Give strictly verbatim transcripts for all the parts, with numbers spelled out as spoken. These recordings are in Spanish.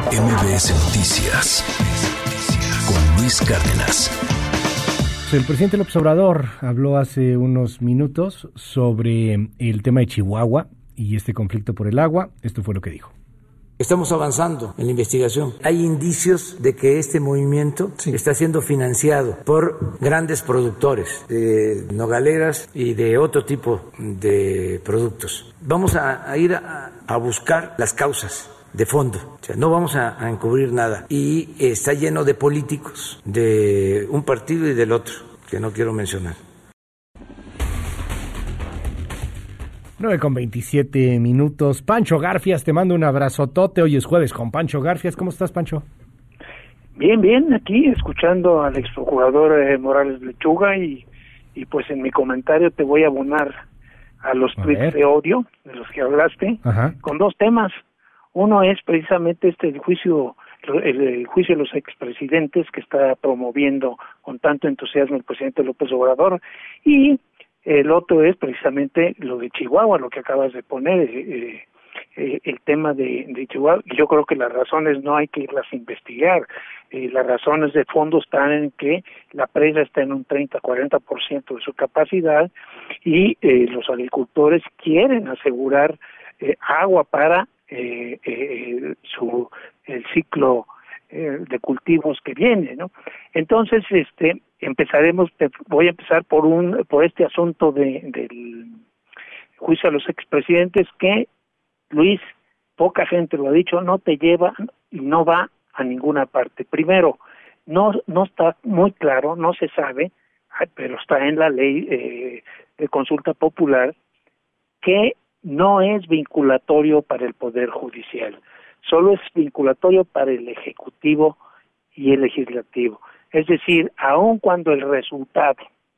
M B S Noticias con Luis Cárdenas. El presidente López Obrador habló hace unos minutos sobre el tema de Chihuahua y este conflicto por el agua. Esto fue lo que dijo. Estamos avanzando en la investigación. Hay indicios de que este movimiento sí. está siendo financiado por grandes productores de nogaleras y de otro tipo de productos. Vamos a, a ir a, a buscar las causas de fondo. O sea, no vamos a, a encubrir nada. Y está lleno de políticos de un partido y del otro, que no quiero mencionar. nueve con veintisiete minutos. Pancho Garfias, te mando un abrazotote. Hoy es jueves con Pancho Garfias. ¿Cómo estás, Pancho? Bien, bien, aquí escuchando al exprocurador eh, Morales Lechuga y, y pues en mi comentario te voy a abonar a los a tweets ver. de odio de los que hablaste. Ajá. Con dos temas. Uno es precisamente este el juicio el, el juicio de los expresidentes que está promoviendo con tanto entusiasmo el presidente López Obrador, y el otro es precisamente lo de Chihuahua, lo que acabas de poner, eh, eh, el tema de, de Chihuahua. Yo creo que las razones no hay que irlas a investigar. Eh, las razones de fondo están en que la presa está en un treinta a cuarenta por ciento de su capacidad y eh, los agricultores quieren asegurar eh, agua para eh, eh, su el ciclo eh, de cultivos que viene, ¿no? Entonces, este empezaremos, voy a empezar por un por este asunto de del juicio a los expresidentes que, Luis, poca gente lo ha dicho, no te lleva y no va a ninguna parte. Primero, no no está muy claro, no se sabe, pero está en la ley eh, de consulta popular, que no es vinculatorio para el Poder Judicial, solo es vinculatorio para el Ejecutivo y el Legislativo. Es decir, aun cuando el resultado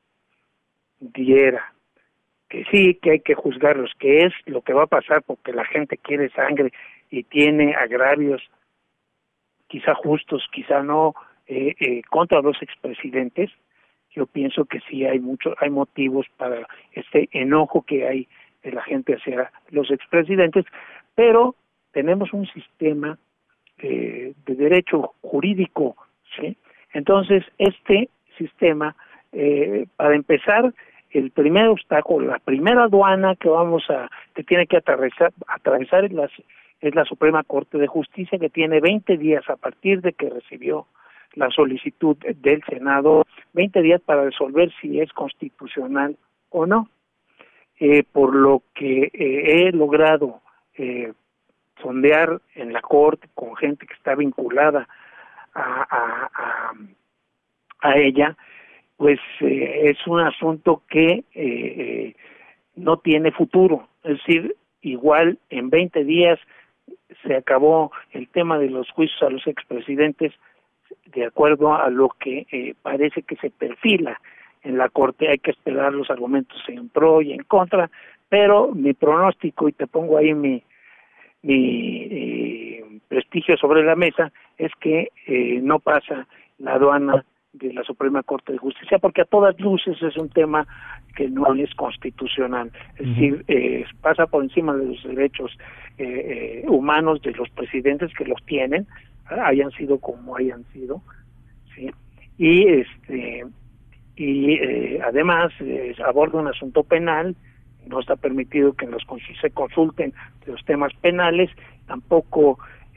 diera que sí, que hay que juzgarlos, que es lo que va a pasar porque la gente quiere sangre y tiene agravios, quizá justos, quizá no, eh, eh, contra los expresidentes, yo pienso que sí hay mucho, hay motivos para este enojo que hay de la gente hacia los expresidentes, pero tenemos un sistema eh, de derecho jurídico, ¿sí? Entonces, este sistema, eh, para empezar, el primer obstáculo, la primera aduana que vamos a, que tiene que atravesar, atravesar es, las, es la Suprema Corte de Justicia, que tiene veinte días a partir de que recibió la solicitud del Senado, veinte días para resolver si es constitucional o no. Eh, por lo que eh, he logrado eh, sondear en la Corte con gente que está vinculada a, a, a, a ella, pues eh, es un asunto que eh, eh, no tiene futuro. Es decir, igual en veinte días se acabó el tema de los juicios a los expresidentes de acuerdo a lo que eh, parece que se perfila en la Corte. Hay que esperar los argumentos en pro y en contra, pero mi pronóstico, y te pongo ahí mi mi eh, prestigio sobre la mesa, es que eh, no pasa la aduana de la Suprema Corte de Justicia, porque a todas luces es un tema que no es constitucional, es uh-huh. decir, eh, pasa por encima de los derechos eh, eh, humanos de los presidentes, que los tienen, hayan sido como hayan sido, ¿sí? Y este y eh, además eh, aborda un asunto penal. No está permitido que nos se consulten los temas penales, tampoco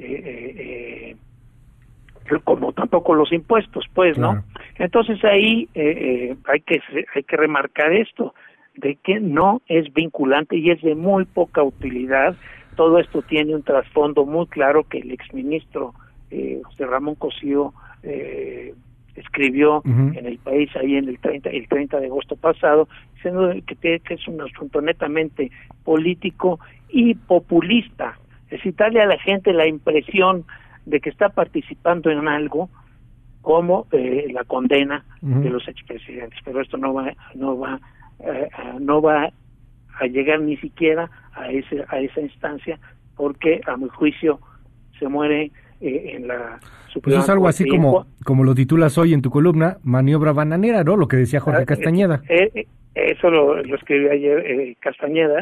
eh, eh, como tampoco los impuestos, pues, ¿no? Claro. Entonces ahí eh, eh, hay que hay que remarcar esto, de que no es vinculante y es de muy poca utilidad. Todo esto tiene un trasfondo muy claro que el exministro eh, José Ramón Cosío eh, escribió uh-huh. en El País ahí en el treinta, el treinta de agosto pasado, diciendo que, que es un asunto netamente político y populista. Es decir, darle a la gente la impresión de que está participando en algo como eh, la condena uh-huh. de los expresidentes, pero esto no va no va eh, no va a llegar ni siquiera a ese a esa instancia, porque a mi juicio se muere eh, en la Suprema. Pues es algo así como como lo titulas hoy en tu columna, maniobra bananera, ¿no? Lo que decía Jorge Castañeda. Eh, eh, eso lo, lo escribió ayer eh, Castañeda,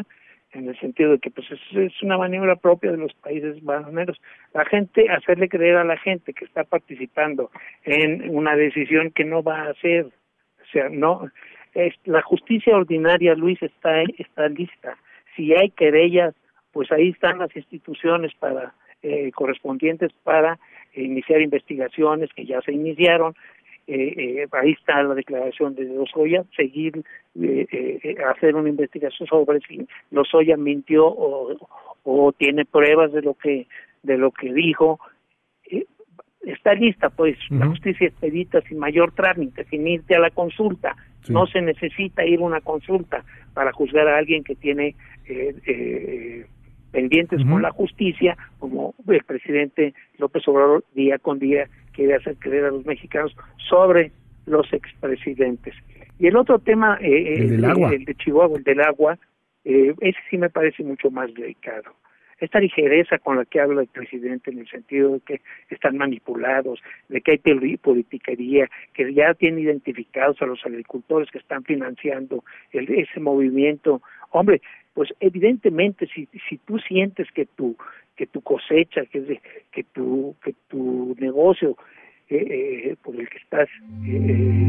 en el sentido de que pues es, es una maniobra propia de los países bananeros. La gente, hacerle creer a la gente que está participando en una decisión que no va a hacer, o sea, no, es, la justicia ordinaria, Luis, está, está lista. Si hay querellas, pues ahí están las instituciones para eh, correspondientes para eh, iniciar investigaciones que ya se iniciaron. Eh, eh, ahí está la declaración de Lozoya, seguir, eh, eh, hacer una investigación sobre si Lozoya mintió o, o tiene pruebas de lo que de lo que dijo. Eh, está lista, pues, uh-huh. La justicia expedita sin mayor trámite, sin irte a la consulta. Sí. No se necesita ir a una consulta para juzgar a alguien que tiene eh, eh, pendientes uh-huh. con la justicia, como el presidente López Obrador día con día quiere hacer creer a los mexicanos sobre los expresidentes. Y el otro tema, eh, el, del agua. el de Chihuahua, el del agua, eh, ese sí me parece mucho más delicado. Esta ligereza con la que habla el presidente en el sentido de que están manipulados, de que hay politiquería, que ya tiene identificados a los agricultores que están financiando el, ese movimiento. Hombre, pues evidentemente si si tú sientes que tu que tu cosecha, que de, que tu que tu negocio eh, eh, por el que estás eh,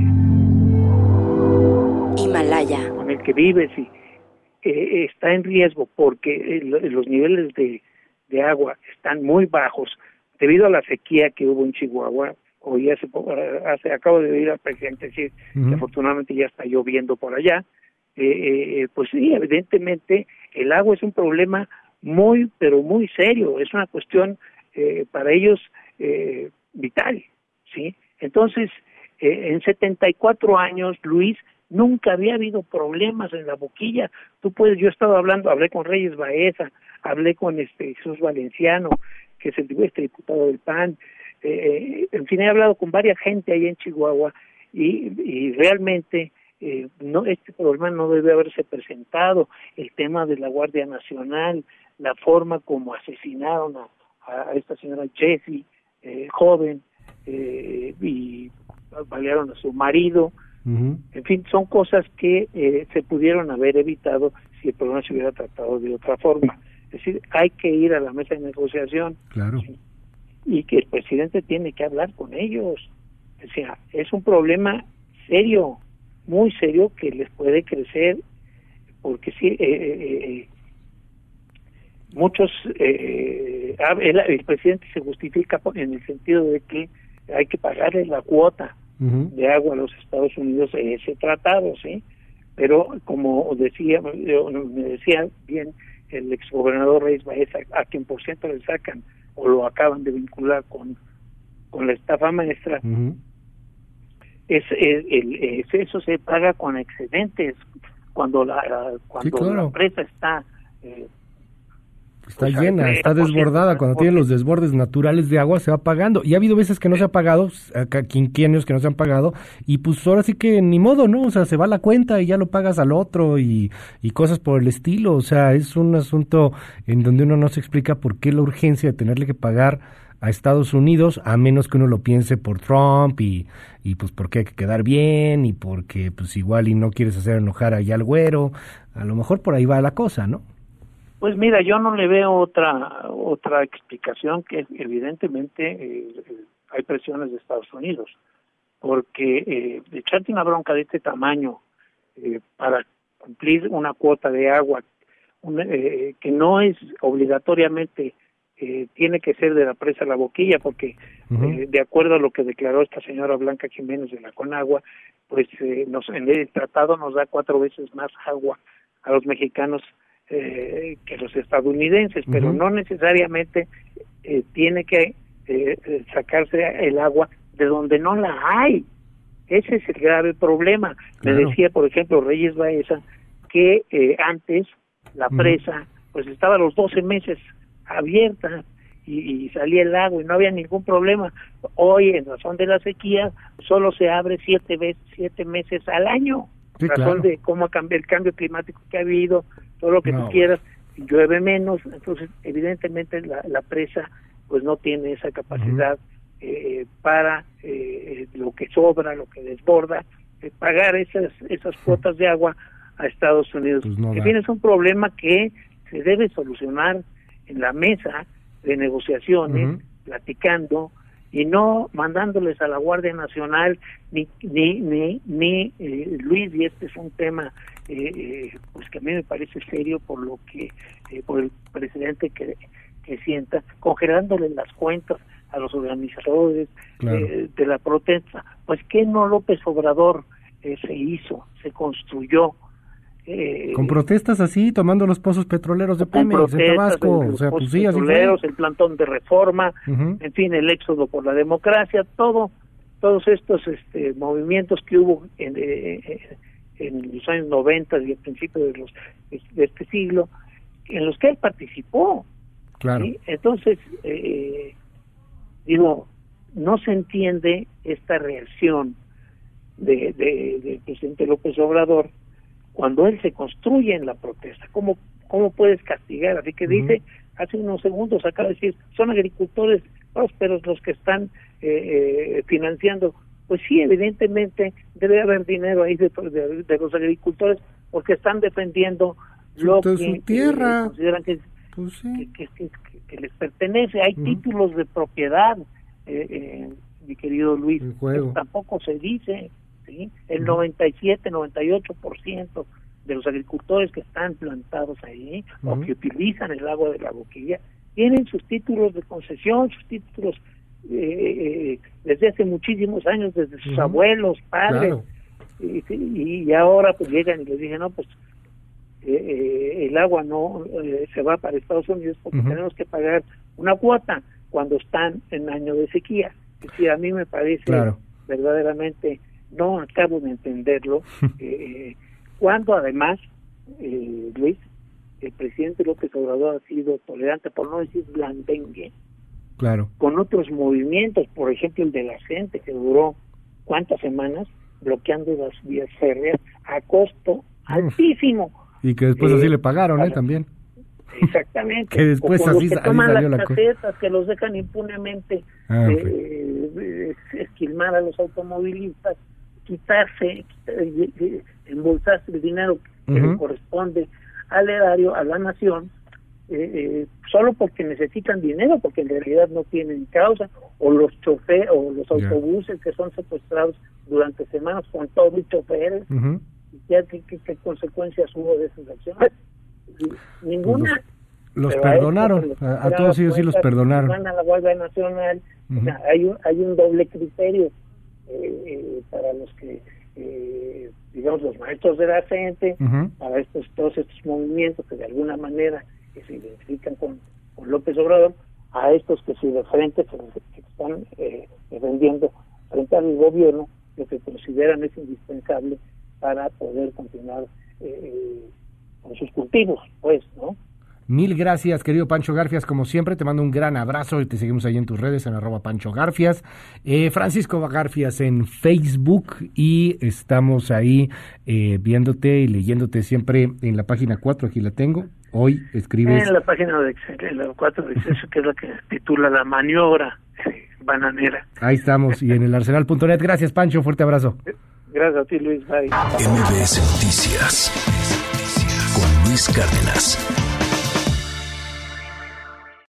Himalaya, con el que vives y eh, está en riesgo porque eh, los niveles de de agua están muy bajos debido a la sequía que hubo en Chihuahua. Hoy hace, hace acabo de oír al presidente decir uh-huh. que afortunadamente ya está lloviendo por allá. Eh, eh, pues sí, evidentemente el agua es un problema muy, pero muy serio, es una cuestión eh, para ellos eh, vital, ¿sí? Entonces, eh, en setenta y cuatro años, Luis, nunca había habido problemas en la Boquilla. Tú puedes, yo he estado hablando, hablé con Reyes Baeza, hablé con este Jesús Valenciano, que es el este diputado del P A N, eh, en fin, he hablado con varias gente ahí en Chihuahua y, y realmente Eh, no, este problema no debe haberse presentado. El tema de la Guardia Nacional, la forma como asesinaron a, a esta señora Jessie, eh, joven, eh, y balearon a su marido. Uh-huh. En fin, son cosas que eh, se pudieron haber evitado si el problema se hubiera tratado de otra forma. Es decir, hay que ir a la mesa de negociación. Claro. ¿Sí? Y que el presidente tiene que hablar con ellos. O sea, es un problema serio, muy serio, que les puede crecer, porque sí, eh, eh, muchos, eh, el, el presidente se justifica en el sentido de que hay que pagarle la cuota uh-huh. de agua a los Estados Unidos de ese tratado, ¿sí? Pero como decía, me decía bien el exgobernador Reyes Baeza, a quien por ciento le sacan o lo acaban de vincular con, con la estafa maestra, uh-huh. Es, el, el, el, eso se paga con excedentes cuando la cuando sí, claro. la presa está eh, está pues, llena, está desbordada. Cuando tiene los desbordes naturales de agua se va pagando, y ha habido veces que no se ha pagado, acá quinquenios que no se han pagado, y pues ahora sí que ni modo, ¿no? O sea, se va la cuenta y ya lo pagas al otro y, y cosas por el estilo. O sea, es un asunto en donde uno no se explica por qué la urgencia de tenerle que pagar a Estados Unidos, a menos que uno lo piense por Trump y, y pues porque hay que quedar bien y porque pues igual y no quieres hacer enojar allá al güero. A lo mejor por ahí va la cosa, ¿no? Pues mira, yo no le veo otra otra explicación, que evidentemente eh, hay presiones de Estados Unidos, porque eh, echarte una bronca de este tamaño eh, para cumplir una cuota de agua una, eh, que no es obligatoriamente Eh, tiene que ser de la presa La Boquilla, porque uh-huh. eh, de acuerdo a lo que declaró esta señora Blanca Jiménez de la Conagua, pues eh, nos, en el tratado nos da cuatro veces más agua a los mexicanos eh, que los estadounidenses, uh-huh. pero no necesariamente eh, tiene que eh, sacarse el agua de donde no la hay. Ese es el grave problema. Claro. Me decía, por ejemplo, Reyes Baeza, que eh, antes la presa uh-huh. pues estaba a los doce meses abierta y, y salía el agua y no había ningún problema. Hoy, en razón de la sequía, solo se abre siete veces, siete meses al año. Sí, en razón claro. de cómo ha cambiado el cambio climático que ha habido, todo lo que no. tú quieras, llueve menos, entonces evidentemente la, la presa pues no tiene esa capacidad uh-huh. eh, para eh, lo que sobra, lo que desborda, eh, pagar esas esas cuotas de agua a Estados Unidos. Pues no en fin, es un problema que se debe solucionar en la mesa de negociaciones, uh-huh. platicando, y no mandándoles a la Guardia Nacional, ni ni ni, ni eh, Luis, y este es un tema eh, eh, pues que a mí me parece serio por lo que, eh, por el presidente que, que sienta, congelándole las cuentas a los organizadores claro. eh, de la protesta. Pues que no López Obrador eh, se hizo, se construyó, Eh, con protestas así, tomando los pozos petroleros de Pemex, de Tabasco, o sea, pues sí, petroleros, el plantón de reforma, uh-huh. en fin, el éxodo por la democracia, todo, todos estos este, movimientos que hubo en, eh, en los años noventa y al principio de los de este siglo, en los que él participó. Claro. ¿sí? Entonces, eh, digo, no se entiende esta reacción de, de, del presidente López Obrador cuando él se construye en la protesta. ¿Cómo, cómo puedes castigar? Así que uh-huh. dice, hace unos segundos acaba de decir, son agricultores prósperos los que están eh, eh, financiando. Pues sí, evidentemente debe haber dinero ahí de, de, de los agricultores porque están defendiendo lo que su tierra. Eh, consideran que, pues sí. que, que, que, que les pertenece. Hay uh-huh. títulos de propiedad, eh, eh, mi querido Luis, tampoco se dice. ¿sí? El noventa y siete, noventa y ocho por ciento de los agricultores que están plantados ahí uh-huh. o que utilizan el agua de la boquilla tienen sus títulos de concesión, sus títulos eh, desde hace muchísimos años, desde sus uh-huh. abuelos, padres, claro. y, y ahora pues llegan y les dicen, no, pues eh, eh, el agua no eh, se va para Estados Unidos porque uh-huh. tenemos que pagar una cuota cuando están en año de sequía. Es decir, a mí me parece claro. verdaderamente, no acabo de entenderlo, eh, cuando además, eh, Luis, el presidente López Obrador ha sido tolerante, por no decir blandengue, claro. con otros movimientos, por ejemplo el de la gente, que duró cuántas semanas bloqueando las vías férreas a costo Uf. altísimo. Y que después eh, así le pagaron, para, ¿eh? También. Exactamente. que después o así, los que así toman salió las la casetas, cosa. Que los dejan impunemente ah, eh, okay. eh, esquilmar a los automovilistas, quitarse, quitarse embolsarse el dinero que uh-huh. le corresponde al erario, a la nación, eh, eh, solo porque necesitan dinero, porque en realidad no tienen causa, o los choferes, o los yeah. autobuses que son secuestrados durante semanas con todo y choferes, uh-huh. ¿Qué, qué, qué consecuencias hubo de esas acciones? Ninguna. Los, los perdonaron, a, a, a todos ellos sí los perdonaron. Van a la Guardia Nacional, uh-huh. o sea, hay un hay un doble criterio eh, eh, para los que eh, digamos los maestros de la gente, uh-huh. para estos todos estos movimientos que de alguna manera que se identifican con, con López Obrador, a estos que sí de frente que, que están eh, defendiendo frente al gobierno lo que consideran es indispensable para poder continuar eh, con sus cultivos, pues, ¿no? Mil gracias, querido Pancho Garfias, como siempre, te mando un gran abrazo y te seguimos ahí en tus redes, en arroba Pancho Garfias, eh, Francisco Garfias en Facebook, y estamos ahí eh, viéndote y leyéndote siempre en la página cuatro, aquí la tengo, hoy escribes... En la página de en la cuatro de Exceso, que es la que titula La Maniobra Bananera. Ahí estamos, y en el arsenal punto net, gracias Pancho, fuerte abrazo. Gracias a ti, Luis, bye. M B S Noticias con Luis Cárdenas.